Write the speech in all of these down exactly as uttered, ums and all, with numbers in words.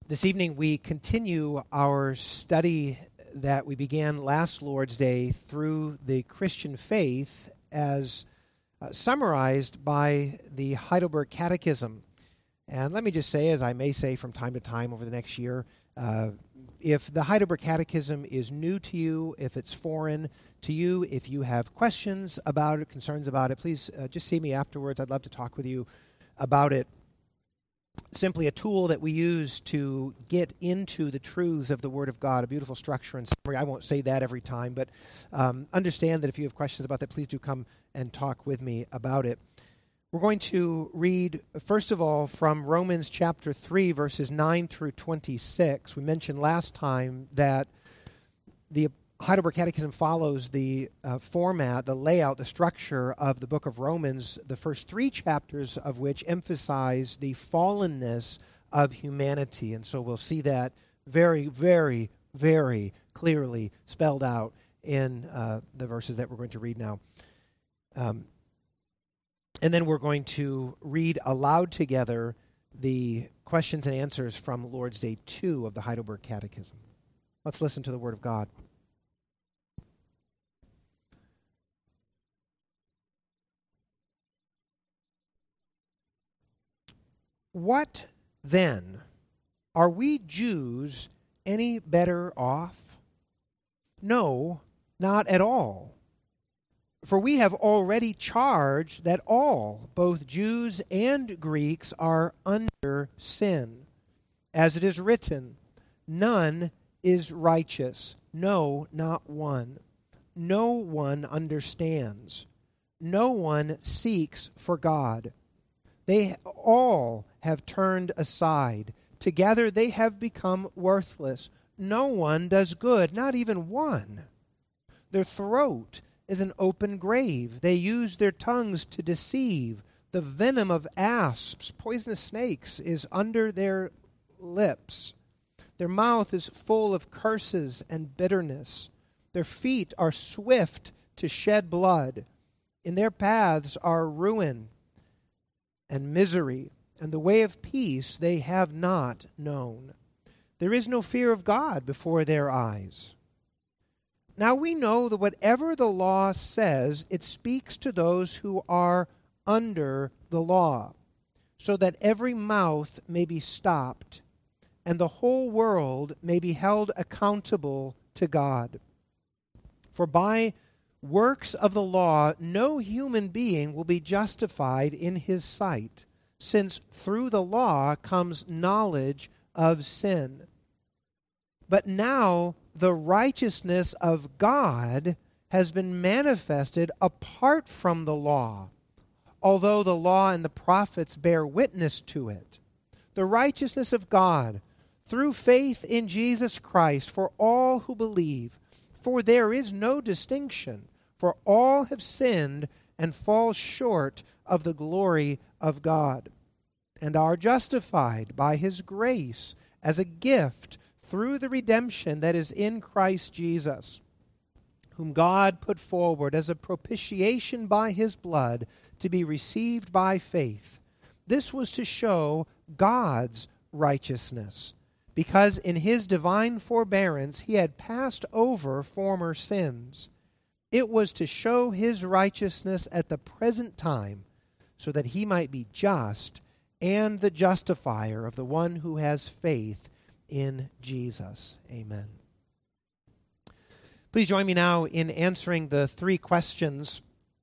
This evening we continue our study that we began last Lord's Day through the Christian faith as uh, summarized by the Heidelberg Catechism. And let me just say, as I may say from time to time over the next year, uh, if the Heidelberg Catechism is new to you, if it's foreign to you, if you have questions about it, concerns about it, please uh, just see me afterwards. I'd love to talk with you about it. Simply a tool that we use to get into the truths of the Word of God, a beautiful structure and summary. I won't say that every time, but um, understand that if you have questions about that, please do come and talk with me about it. We're going to read, first of all, from Romans chapter three, verses nine through twenty-six. We mentioned last time that the Heidelberg Catechism follows the uh, format, the layout, the structure of the book of Romans, the first three chapters of which emphasize the fallenness of humanity. And so we'll see that very, very, very clearly spelled out in uh, the verses that we're going to read now. Um, and then we're going to read aloud together the questions and answers from Lord's Day two of the Heidelberg Catechism. Let's listen to the Word of God. What, then, are we Jews any better off? No, not at all. For we have already charged that all, both Jews and Greeks, are under sin. As it is written, none is righteous, no, not one. No one understands. No one seeks for God. They all have turned aside. Together they have become worthless. No one does good, not even one. Their throat is an open grave. They use their tongues to deceive. The venom of asps, poisonous snakes, is under their lips. Their mouth is full of curses and bitterness. Their feet are swift to shed blood. In their paths are ruin and misery, and the way of peace they have not known. There is no fear of God before their eyes. Now we know that whatever the law says, it speaks to those who are under the law, so that every mouth may be stopped, and the whole world may be held accountable to God. For by works of the law, no human being will be justified in his sight, since through the law comes knowledge of sin. But now the righteousness of God has been manifested apart from the law, although the law and the prophets bear witness to it. The righteousness of God through faith in Jesus Christ for all who believe, for there is no distinction. For all have sinned and fall short of the glory of God, and are justified by His grace as a gift through the redemption that is in Christ Jesus, whom God put forward as a propitiation by His blood to be received by faith. This was to show God's righteousness, because in His divine forbearance He had passed over former sins. It was to show His righteousness at the present time, so that He might be just and the justifier of the one who has faith in Jesus. Amen. Please join me now in answering the three questions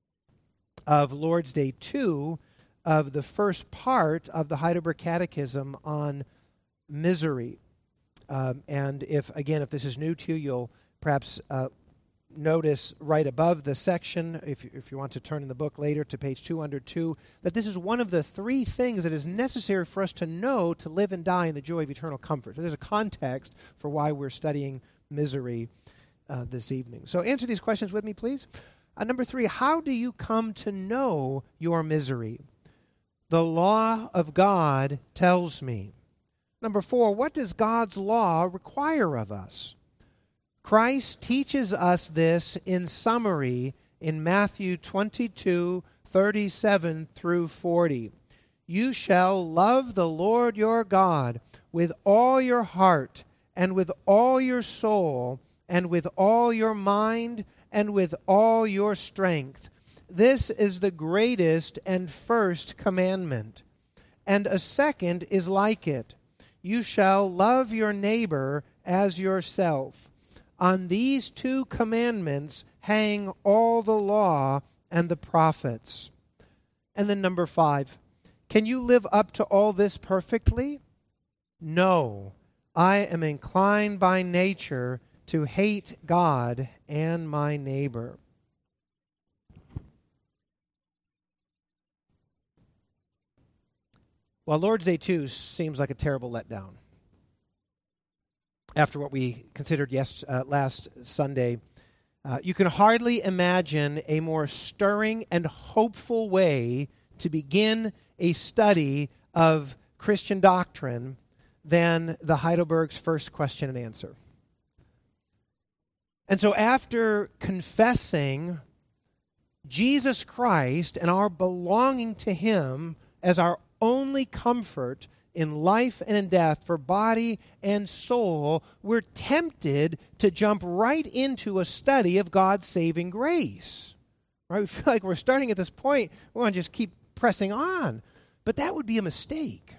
of Lord's Day two of the first part of the Heidelberg Catechism on misery. Um, and if, again, if this is new to you, you'll perhaps uh, notice right above the section, if, if you want to turn in the book later to page two hundred two, that this is one of the three things that is necessary for us to know to live and die in the joy of eternal comfort. So there's a context for why we're studying misery uh, this evening. So answer these questions with me, please. Uh, number three, how do you come to know your misery? The law of God tells me. Number four, what does God's law require of us? Christ teaches us this in summary in Matthew twenty-two, thirty-seven through forty. You shall love the Lord your God with all your heart and with all your soul and with all your mind and with all your strength. This is the greatest and first commandment. And a second is like it. You shall love your neighbor as yourself. On these two commandments hang all the law and the prophets. And then number five, can you live up to all this perfectly? No, I am inclined by nature to hate God and my neighbor. Well, Lord's Day two seems like a terrible letdown. After what we considered yes, uh, last Sunday, uh, you can hardly imagine a more stirring and hopeful way to begin a study of Christian doctrine than the Heidelberg's first question and answer. And so after confessing Jesus Christ and our belonging to Him as our only comfort in life and in death for body and soul, we're tempted to jump right into a study of God's saving grace. Right? We feel like we're starting at this point, we want to just keep pressing on. But that would be a mistake.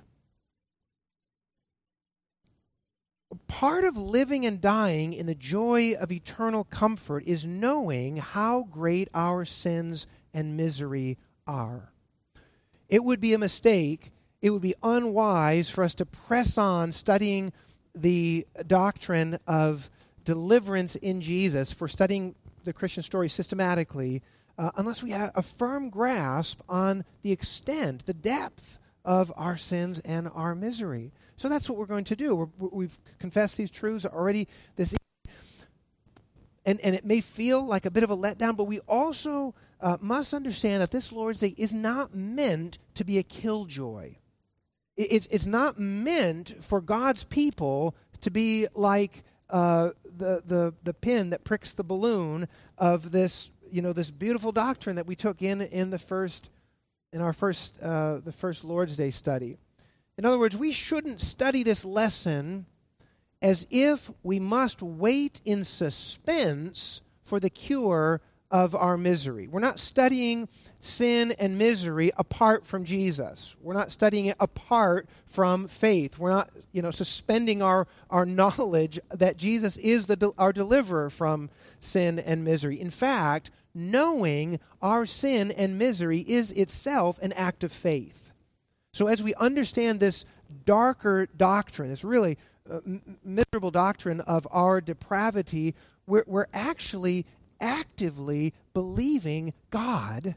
Part of living and dying in the joy of eternal comfort is knowing how great our sins and misery are. It would be a mistake, it would be unwise for us to press on studying the doctrine of deliverance in Jesus, for studying the Christian story systematically, uh, unless we have a firm grasp on the extent, the depth of our sins and our misery. So that's what we're going to do. We're, we've confessed these truths already this evening. And, and it may feel like a bit of a letdown, but we also uh, must understand that this Lord's Day is not meant to be a killjoy. It, it's, it's not meant for God's people to be like uh, the, the, the pin that pricks the balloon of this, you know, this beautiful doctrine that we took in in the first, in our first, uh, the first Lord's Day study. In other words, we shouldn't study this lesson as if we must wait in suspense for the cure of our misery. We're not studying sin and misery apart from Jesus. We're not studying it apart from faith. We're not, you know, suspending our, our knowledge that Jesus is the our deliverer from sin and misery. In fact, knowing our sin and misery is itself an act of faith. So as we understand this darker doctrine, this really uh, m- miserable doctrine of our depravity, we're, we're actually actively believing God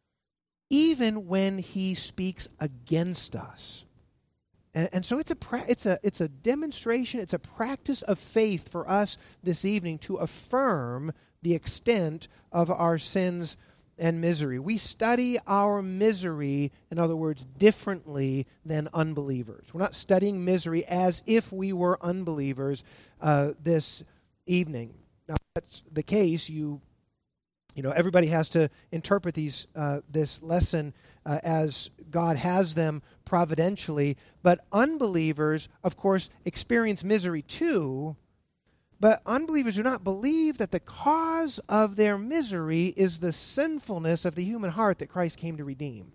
even when He speaks against us. And, and so it's a pra- it's a it's a demonstration, it's a practice of faith for us this evening to affirm the extent of our sins and misery. We study our misery, in other words, differently than unbelievers. We're not studying misery as if we were unbelievers uh, this evening. Now, that's the case. You, you know, everybody has to interpret these uh, this lesson uh, as God has them providentially. But unbelievers, of course, experience misery too. But unbelievers do not believe that the cause of their misery is the sinfulness of the human heart that Christ came to redeem,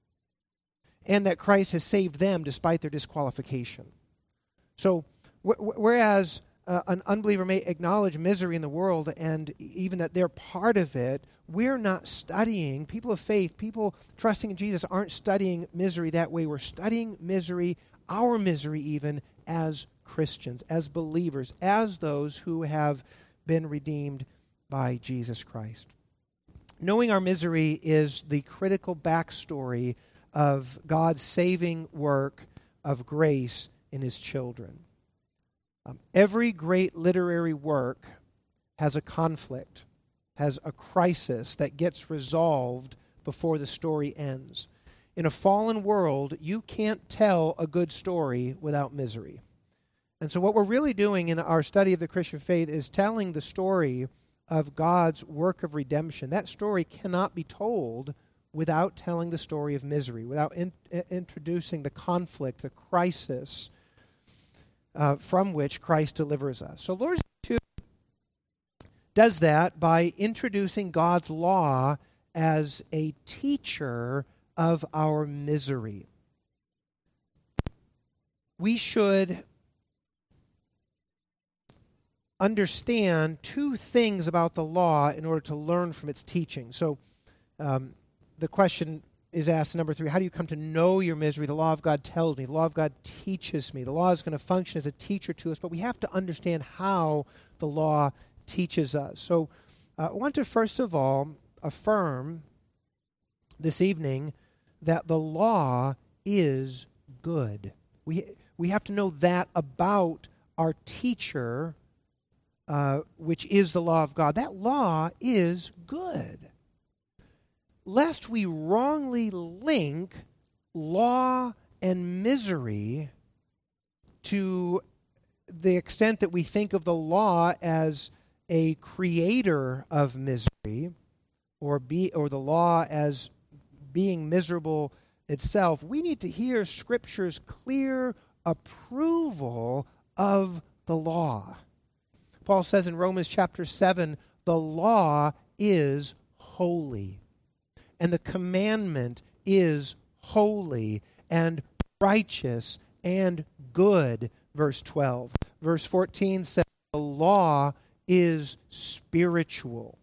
and that Christ has saved them despite their disqualification. So, w- whereas uh, an unbeliever may acknowledge misery in the world and even that they're part of it, we're not studying, people of faith, people trusting in Jesus aren't studying misery that way. We're studying misery, our misery even, as Christians, as believers, as those who have been redeemed by Jesus Christ. Knowing our misery is the critical backstory of God's saving work of grace in His children. Um, every great literary work has a conflict, has a crisis that gets resolved before the story ends. In a fallen world, you can't tell a good story without misery. And so what we're really doing in our study of the Christian faith is telling the story of God's work of redemption. That story cannot be told without telling the story of misery, without in, uh, introducing the conflict, the crisis uh, from which Christ delivers us. So Lord's Supper does that by introducing God's law as a teacher of our misery. We should understand two things about the law in order to learn from its teaching. So um, the question is asked, number three, how do you come to know your misery? The law of God tells me. The law of God teaches me. The law is going to function as a teacher to us, but we have to understand how the law teaches us. So uh, I want to first of all affirm this evening that the law is good. We, we have to know that about our teacher, Uh, which is the law of God. That law is good. Lest we wrongly link law and misery to the extent that we think of the law as a creator of misery, or be or the law as being miserable itself, we need to hear Scripture's clear approval of the law. Paul says in Romans chapter seven, the law is holy, and the commandment is holy and righteous and good, verse twelve. Verse fourteen says, the law is spiritual.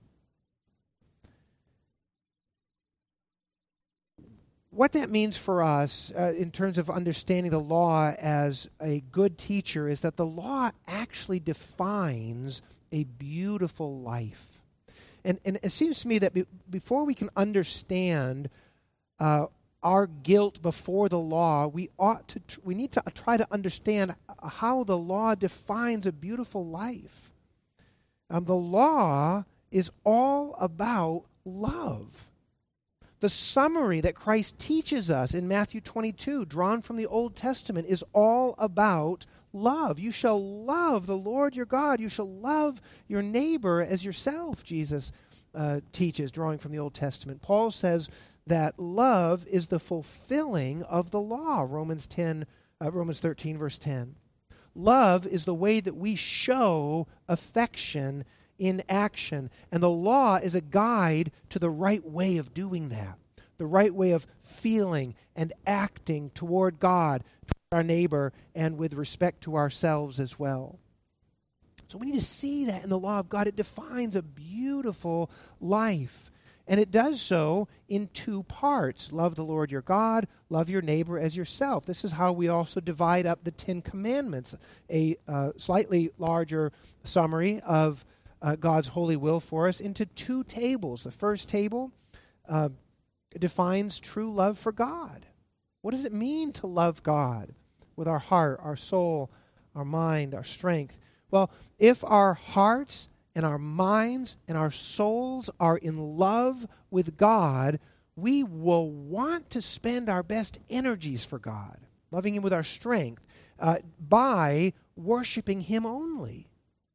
What that means for us uh, in terms of understanding the law as a good teacher is that the law actually defines a beautiful life. And, and it seems to me that be, before we can understand uh, our guilt before the law, we ought to tr- we need to try to understand how the law defines a beautiful life. Um, the law is all about love. The summary that Christ teaches us in Matthew twenty-two, drawn from the Old Testament, is all about love. You shall love the Lord your God. You shall love your neighbor as yourself, Jesus uh, teaches, drawing from the Old Testament. Paul says that love is the fulfilling of the law, Romans ten, uh, Romans thirteen, verse ten. Love is the way that we show affection in action. And the law is a guide to the right way of doing that, the right way of feeling and acting toward God, toward our neighbor, and with respect to ourselves as well. So we need to see that in the law of God. It defines a beautiful life. And it does so in two parts. Love the Lord your God, love your neighbor as yourself. This is how we also divide up the Ten Commandments, a uh, slightly larger summary of Uh, God's holy will for us, into two tables. The first table uh, defines true love for God. What does it mean to love God with our heart, our soul, our mind, our strength? Well, if our hearts and our minds and our souls are in love with God, we will want to spend our best energies for God, loving Him with our strength, uh, by worshiping Him only,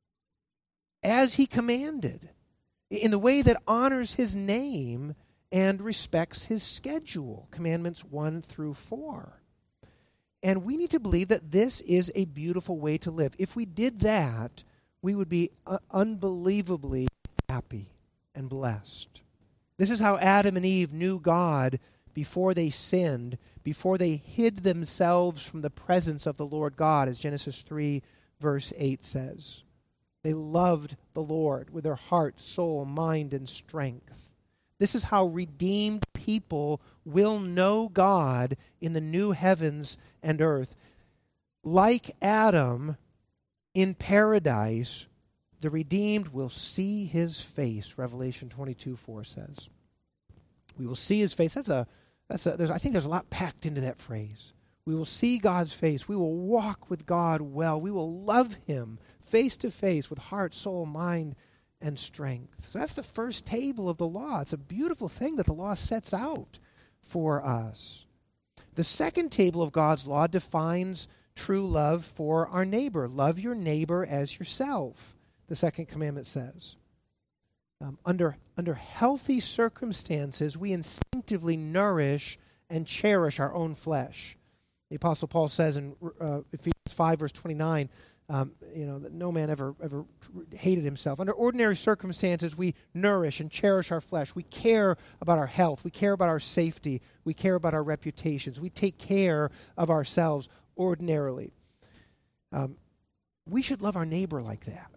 as He commanded, in the way that honors His name and respects His schedule, commandments one through four. And we need to believe that this is a beautiful way to live. If we did that, we would be uh, unbelievably happy and blessed. This is how Adam and Eve knew God before they sinned, before they hid themselves from the presence of the Lord God, as Genesis three, verse eight says. They loved the Lord with their heart, soul, mind, and strength. This is how redeemed people will know God in the new heavens and earth. Like Adam in paradise, the redeemed will see His face, Revelation twenty-two four says. We will see His face. That's a, that's a, there's, I think there's a lot packed into that phrase. We will see God's face. We will walk with God well. We will love Him face to face with heart, soul, mind, and strength. So that's the first table of the law. It's a beautiful thing that the law sets out for us. The second table of God's law defines true love for our neighbor. Love your neighbor as yourself, the second commandment says. Um, under, under healthy circumstances, we instinctively instinctively nourish and cherish our own flesh. The Apostle Paul says in uh, Ephesians five, verse twenty-nine, um, you know, that no man ever ever hated himself. Under ordinary circumstances, we nourish and cherish our flesh. We care about our health. We care about our safety. We care about our reputations. We take care of ourselves ordinarily. Um, we should love our neighbor like that.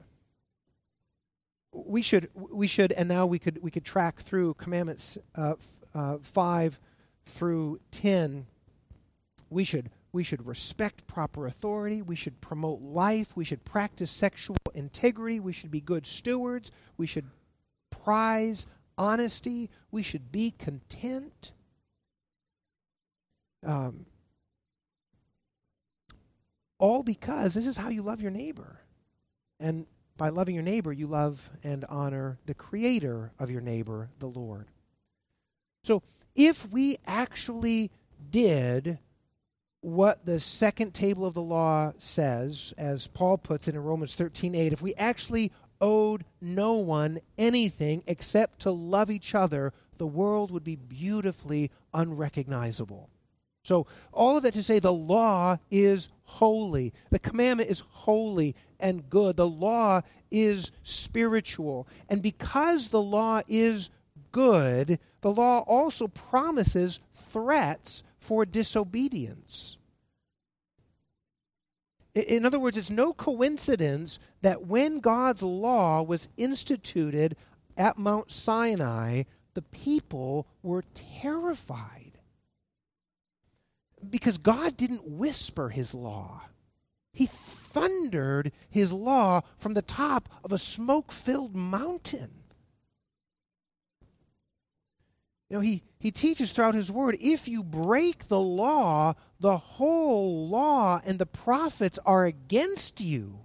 We should, we should, and now we could we could track through commandments uh, uh, five through ten. We should we should respect proper authority. We should promote life. We should practice sexual integrity. We should be good stewards. We should prize honesty. We should be content. Um, all because this is how you love your neighbor, and by loving your neighbor, you love and honor the creator of your neighbor, the Lord. So if we actually did what the second table of the law says, as Paul puts it in Romans thirteen eight, if we actually owed no one anything except to love each other, the world would be beautifully unrecognizable. So all of that to say the law is holy. The commandment is holy and good. The law is spiritual. And because the law is good, the law also promises threats for disobedience. In other words, it's no coincidence that when God's law was instituted at Mount Sinai, the people were terrified. Because God didn't whisper his law. He thundered his law from the top of a smoke-filled mountain. You know, he, he teaches throughout his word, if you break the law, the whole law and the prophets are against you.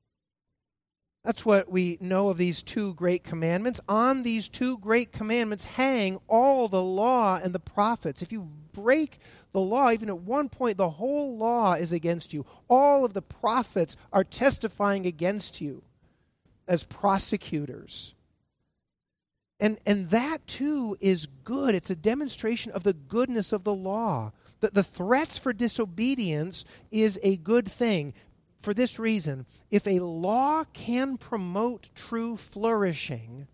That's what we know of these two great commandments. On these two great commandments hang all the law and the prophets. If you break the law, even at one point, the whole law is against you. All of the prophets are testifying against you as prosecutors. And, and that, too, is good. It's a demonstration of the goodness of the law. The, the threats for disobedience is a good thing. For this reason, if a law can promote true flourishing,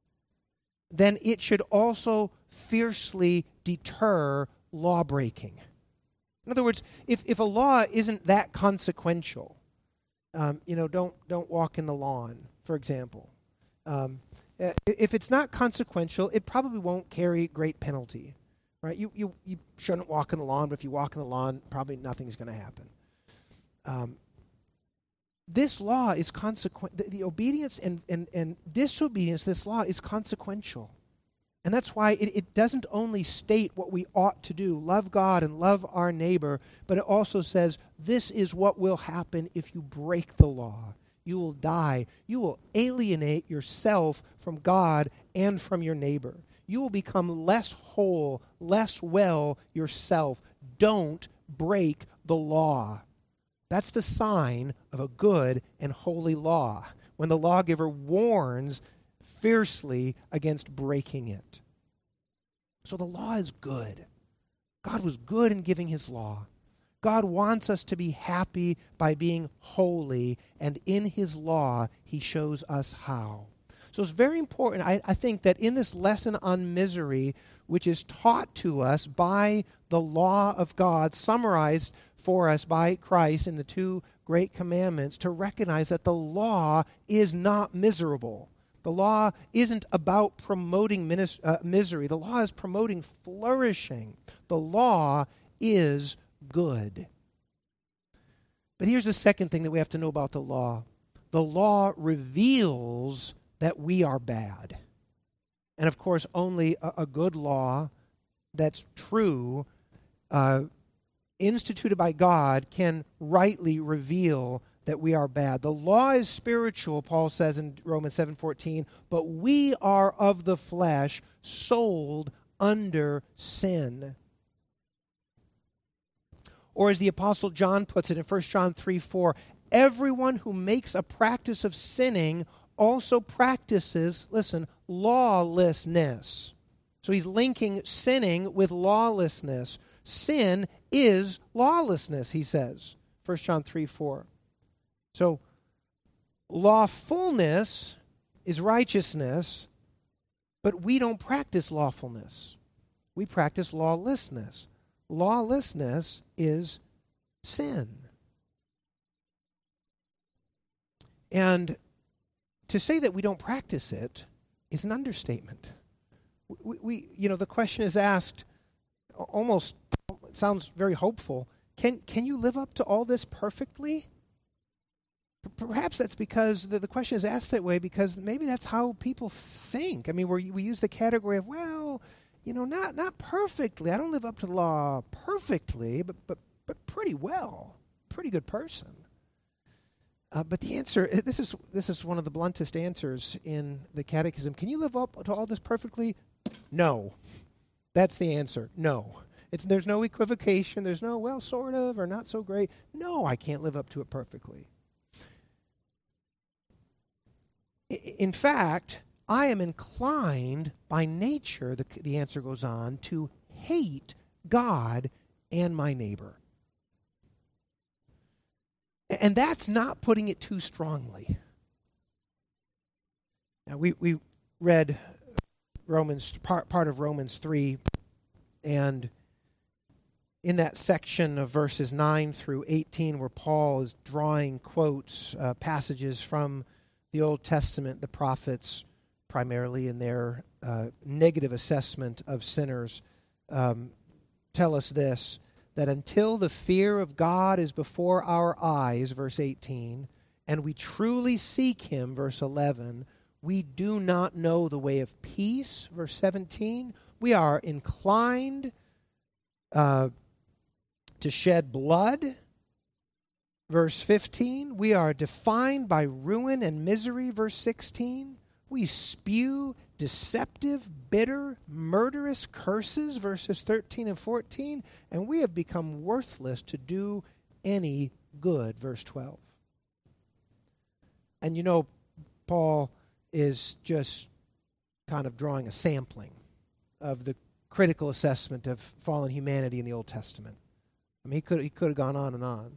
then it should also fiercely deter law-breaking. In other words, if, if a law isn't that consequential, um, you know, don't don't walk in the lawn, for example. Um, if it's not consequential, it probably won't carry great penalty, right? You you you shouldn't walk in the lawn, but if you walk in the lawn, probably nothing's going to happen. Um, this law is consequent. The, the obedience and, and, and disobedience, this law is consequential. And that's why it, it doesn't only state what we ought to do, love God and love our neighbor, but it also says this is what will happen if you break the law. You will die. You will alienate yourself from God and from your neighbor. You will become less whole, less well yourself. Don't break the law. That's the sign of a good and holy law, when the lawgiver warns fiercely against breaking it. So the law is good. God was good in giving his law. God wants us to be happy by being holy, and in his law, he shows us how. So it's very important, I, I think, that in this lesson on misery, which is taught to us by the law of God, summarized for us by Christ in the two great commandments, to recognize that the law is not miserable. The law isn't about promoting minis- uh, misery. The law is promoting flourishing. The law is good. But here's the second thing that we have to know about the law. The law reveals that we are bad. And of course, only a, a good law that's true, uh, instituted by God, can rightly reveal that we are bad. The law is spiritual, Paul says in Romans seven fourteen, but we are of the flesh, sold under sin. Or as the Apostle John puts it in First John three four, everyone who makes a practice of sinning also practices, listen, lawlessness. So he's linking sinning with lawlessness. Sin is lawlessness, he says. First John three four. So lawfulness is righteousness, but we don't practice lawfulness. We practice lawlessness. Lawlessness is sin. And to say that we don't practice it is an understatement. We, we you know, the question is asked, almost, it sounds very hopeful. Can can you live up to all this perfectly? Perhaps that's because the, the question is asked that way because maybe that's how people think. I mean, we we use the category of, well, you know, not not perfectly. I don't live up to the law perfectly, but but but pretty well. Pretty good person. Uh, but the answer, this is this is one of the bluntest answers in the Catechism. Can you live up to all this perfectly? No. That's the answer. No. It's there's no equivocation. There's no, well, sort of, or not so great. No, I can't live up to it perfectly. In fact, I am inclined by nature, the, the answer goes on, to hate God and my neighbor. And that's not putting it too strongly. Now, we, we read Romans part, part of Romans three, and in that section of verses nine through eighteen where Paul is drawing quotes, uh, passages from the Old Testament, the prophets, primarily in their uh, negative assessment of sinners, um, tell us this, that until the fear of God is before our eyes, verse eighteen, and we truly seek him, verse eleven, we do not know the way of peace, verse seventeen. We are inclined uh, to shed blood, verse fifteen. We are defined by ruin and misery, verse sixteen. We spew deceptive, bitter, murderous curses, verses thirteen and fourteen. And we have become worthless to do any good, verse twelve. And you know, Paul is just kind of drawing a sampling of the critical assessment of fallen humanity in the Old Testament. I mean, he could he could have gone on and on.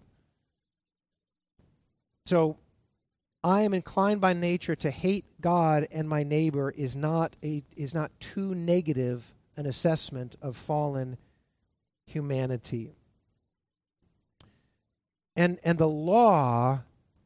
So, I am inclined by nature to hate God and my neighbor is not a is not too negative an assessment of fallen humanity. And and the law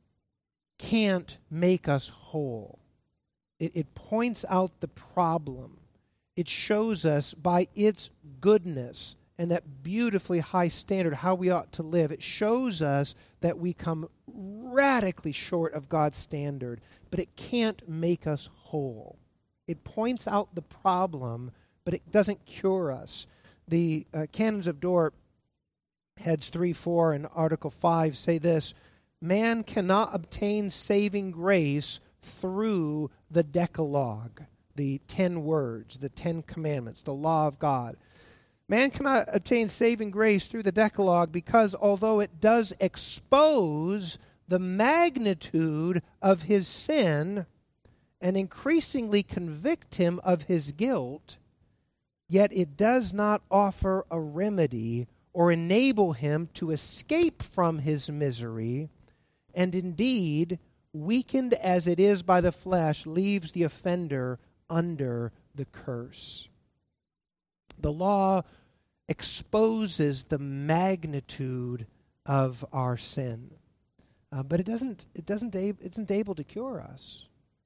can't make us whole. It, it points out the problem. It shows us by its goodness and that beautifully high standard how we ought to live. It shows us that we come radically short of God's standard, but it can't make us whole. It points out the problem, but it doesn't cure us. The uh, Canons of Dort, heads three, four, and Article five say this: man cannot obtain saving grace through the Decalogue, the ten words, the Ten Commandments, the law of God. Man cannot obtain saving grace through the Decalogue because although it does expose the magnitude of his sin and increasingly convict him of his guilt, yet it does not offer a remedy or enable him to escape from his misery, and indeed, weakened as it is by the flesh, leaves the offender under the curse. The law exposes the magnitude of our sin, uh, but it doesn't. It doesn't. It isn't able to cure us.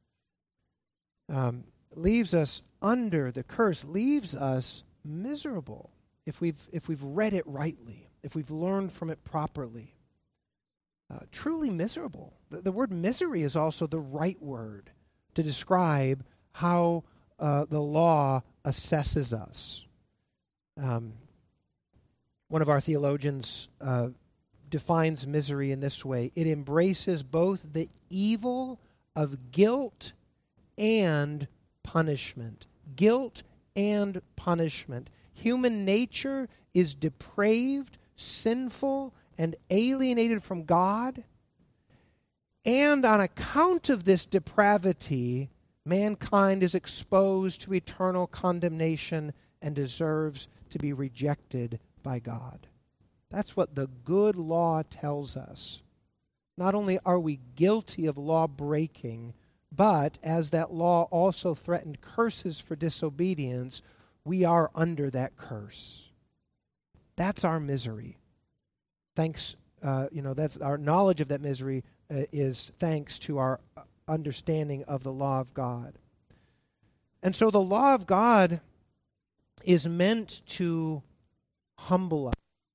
Um, leaves us under the curse. Leaves us miserable if we've if we've read it rightly, if we've learned from it properly. Uh, truly miserable. The, the word misery is also the right word to describe how uh, the law assesses us. Um, one of our theologians uh, defines misery in this way: it embraces both the evil of guilt and punishment. Guilt and punishment. Human nature is depraved, sinful, and alienated from God. And on account of this depravity, mankind is exposed to eternal condemnation and deserves to be rejected by God. That's what the good law tells us. Not only are we guilty of law breaking, but as that law also threatened curses for disobedience, we are under that curse. That's our misery. Thanks, uh, you know, that's our knowledge of that misery uh, is thanks to our understanding of the law of God. And so the law of God is meant to humble us.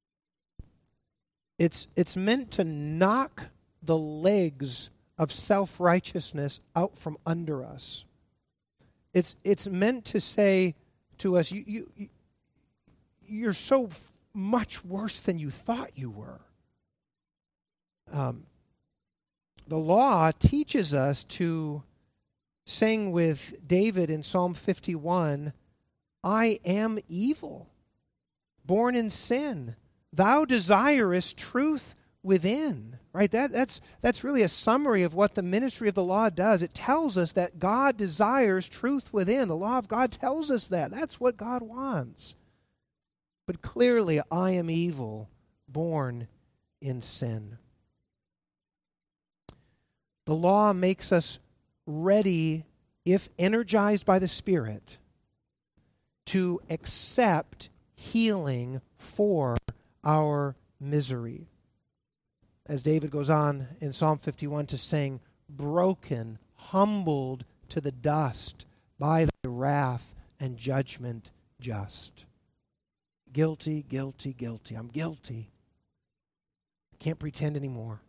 It's, it's meant to knock the legs of self-righteousness out from under us. It's, it's meant to say to us, you, you, you're so much worse than you thought you were. Um, the law teaches us to sing with David in Psalm fifty-one, I am evil, born in sin. Thou desirest truth within. Right? That, that's, that's really a summary of what the ministry of the law does. It tells us that God desires truth within. The law of God tells us that. That's what God wants. But clearly, I am evil, born in sin. The law makes us ready, if energized by the Spirit, to accept healing for our misery. As David goes on in Psalm fifty-one to sing, broken, humbled to the dust by thy wrath and judgment just. Guilty, guilty, guilty. I'm guilty. Can't pretend anymore.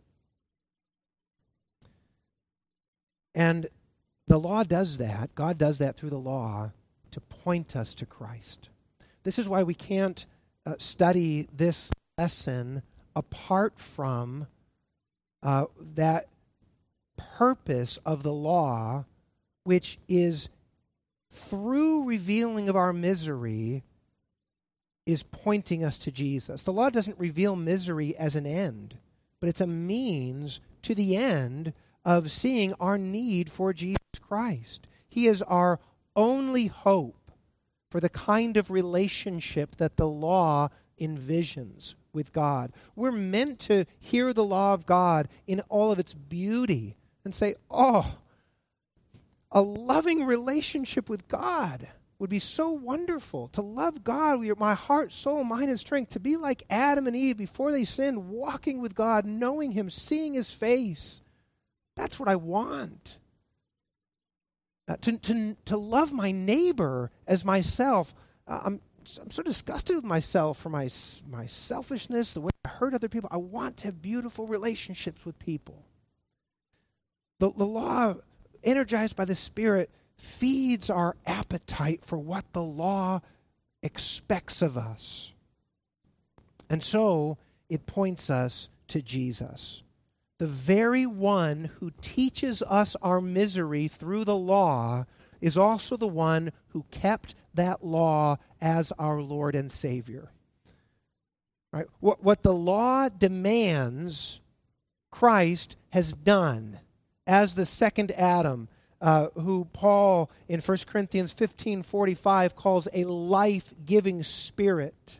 And the law does that. God does that through the law to point us to Christ. This is why we can't uh, study this lesson apart from uh, that purpose of the law, which is through revealing of our misery, is pointing us to Jesus. The law doesn't reveal misery as an end, but it's a means to the end of seeing our need for Jesus Christ. He is our only hope for the kind of relationship that the law envisions with God. We're meant to hear the law of God in all of its beauty and say, oh, a loving relationship with God would be so wonderful. To love God with my heart, soul, mind, and strength. To be like Adam and Eve before they sinned, walking with God, knowing Him, seeing His face. That's what I want. Uh, to, to, to love my neighbor as myself. Uh, I'm, I'm so disgusted with myself for my, my selfishness, the way I hurt other people. I want to have beautiful relationships with people. The, the law, energized by the Spirit, feeds our appetite for what the law expects of us. And so it points us to Jesus. The very one who teaches us our misery through the law is also the one who kept that law as our Lord and Savior. Right? What, what the law demands, Christ has done as the second Adam, uh, who Paul in First Corinthians fifteen forty-five calls a life-giving spirit.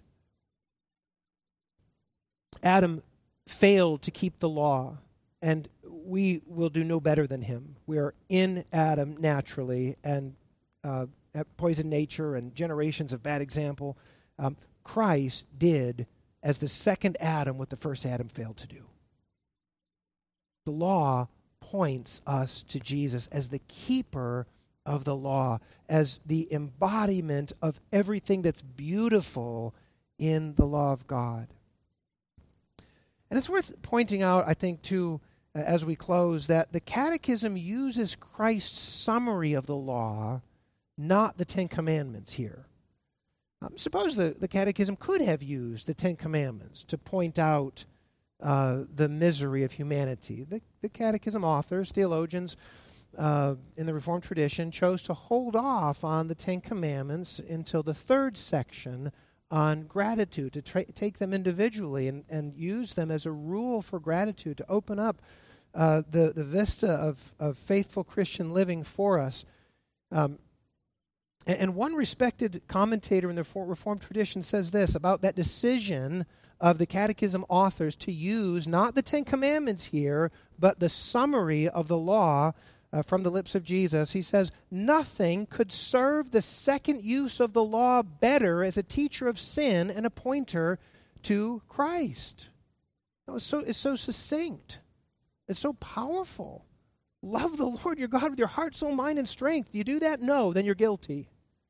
Adam failed to keep the law, and we will do no better than him. We are in Adam naturally, and uh, poison nature and generations of bad example. Um, Christ did as the second Adam what the first Adam failed to do. The law points us to Jesus as the keeper of the law, as the embodiment of everything that's beautiful in the law of God. And it's worth pointing out, I think, too, as we close, that the Catechism uses Christ's summary of the law, not the Ten Commandments here. Um, suppose the, the Catechism could have used the Ten Commandments to point out uh, the misery of humanity. The, the Catechism authors, theologians uh, in the Reformed tradition, chose to hold off on the Ten Commandments until the third section on gratitude, to tra- take them individually and, and use them as a rule for gratitude, to open up uh, the, the vista of, of faithful Christian living for us. Um, and, and one respected commentator in the Reformed tradition says this about that decision of the Catechism authors to use not the Ten Commandments here, but the summary of the law uh, from the lips of Jesus. He says, nothing could serve the second use of the law better as a teacher of sin and a pointer to Christ. It's so, it's so succinct. It's so powerful. Love the Lord your God with your heart, soul, mind, and strength. You do that? No, then you're guilty.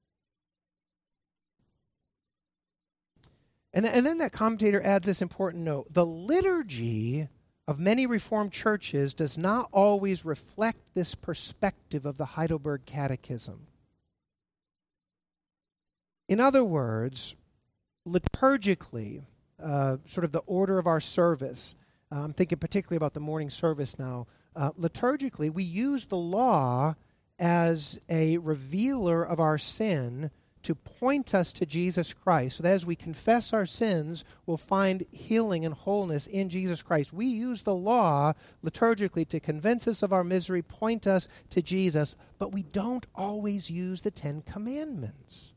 And, th- and then that commentator adds this important note. The liturgy of many Reformed churches does not always reflect this perspective of the Heidelberg Catechism. In other words, liturgically, uh, sort of the order of our service, uh, I'm thinking particularly about the morning service now, uh, liturgically, we use the law as a revealer of our sin to point us to Jesus Christ, so that as we confess our sins, we'll find healing and wholeness in Jesus Christ. We use the law liturgically to convince us of our misery, point us to Jesus, but we don't always use the Ten Commandments.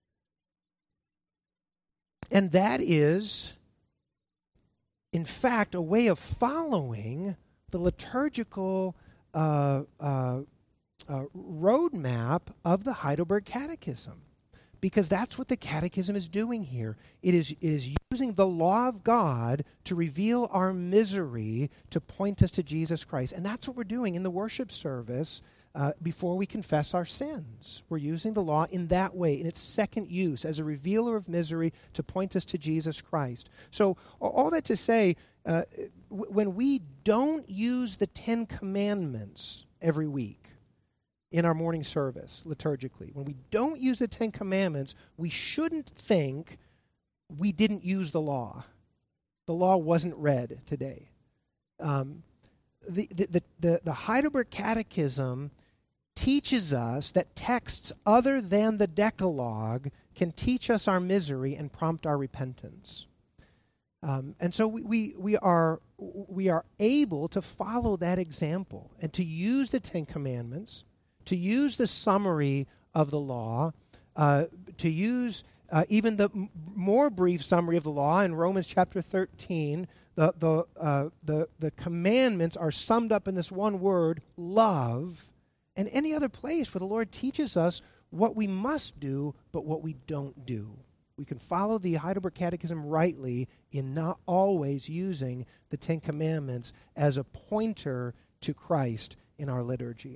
And that is, in fact, a way of following the liturgical uh, uh, uh, roadmap of the Heidelberg Catechism. Because that's what the Catechism is doing here. It is, it is using the law of God to reveal our misery, to point us to Jesus Christ. And that's what we're doing in the worship service uh, before we confess our sins. We're using the law in that way, in its second use, as a revealer of misery to point us to Jesus Christ. So all that to say, uh, when we don't use the Ten Commandments every week, in our morning service, liturgically, when we don't use the Ten Commandments, we shouldn't think we didn't use the law. The law wasn't read today. Um, the, the, the, the Heidelberg Catechism teaches us that texts other than the Decalogue can teach us our misery and prompt our repentance. Um, and so we, we, we, are, we are able to follow that example and to use the Ten Commandments, to use the summary of the law, uh, to use uh, even the m- more brief summary of the law in Romans chapter thirteen. The, the, uh, the, the commandments are summed up in this one word, love, and any other place where the Lord teaches us what we must do, but what we don't do. We can follow the Heidelberg Catechism rightly in not always using the Ten Commandments as a pointer to Christ in our liturgy.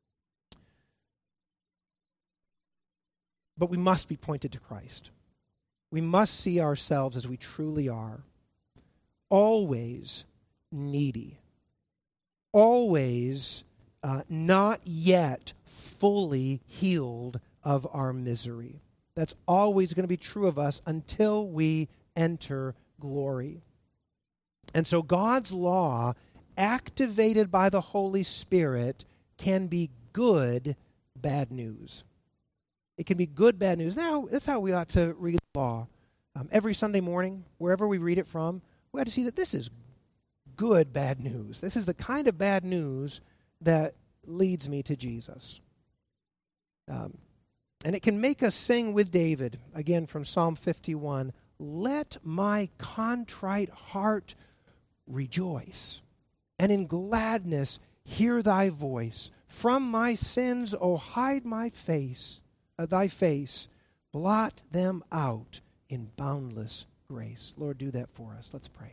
But we must be pointed to Christ. We must see ourselves as we truly are. Always needy. Always uh, not yet fully healed of our misery. That's always going to be true of us until we enter glory. And so God's law, activated by the Holy Spirit, can be good bad news. It can be good, bad news. Now, that's how we ought to read the law. Um, every Sunday morning, wherever we read it from, we ought to see that this is good, bad news. This is the kind of bad news that leads me to Jesus. Um, and it can make us sing with David, again from Psalm fifty-one, let my contrite heart rejoice, and in gladness hear thy voice. From my sins, O hide my face. Thy face, blot them out in boundless grace. Lord, do that for us. Let's pray.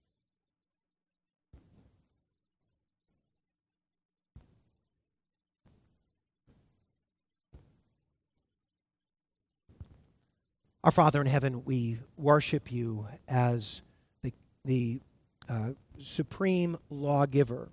Our Father in heaven, we worship you as the, the uh, supreme lawgiver,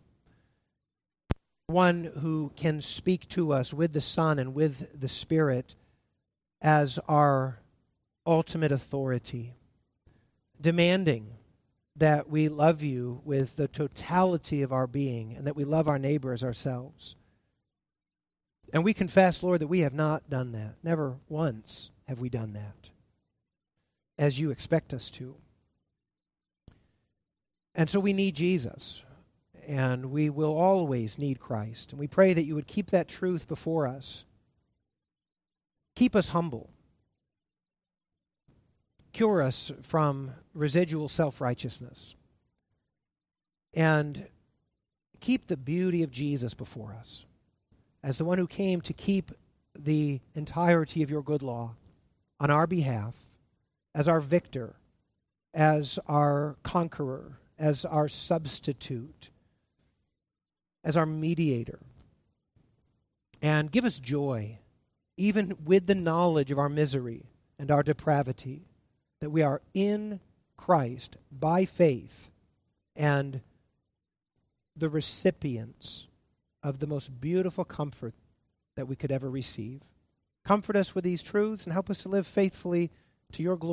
one who can speak to us with the Son and with the Spirit as our ultimate authority, demanding that we love you with the totality of our being and that we love our neighbor as ourselves. And we confess, Lord, that we have not done that. Never once have we done that, as you expect us to. And so we need Jesus. And we will always need Christ. And we pray that you would keep that truth before us Keep us humble. Cure us from residual self-righteousness. And keep the beauty of Jesus before us as the one who came to keep the entirety of your good law on our behalf, as our victor, as our conqueror, as our substitute, as our mediator. And give us joy, even with the knowledge of our misery and our depravity, that we are in Christ by faith and the recipients of the most beautiful comfort that we could ever receive. Comfort us with these truths and help us to live faithfully to your glory.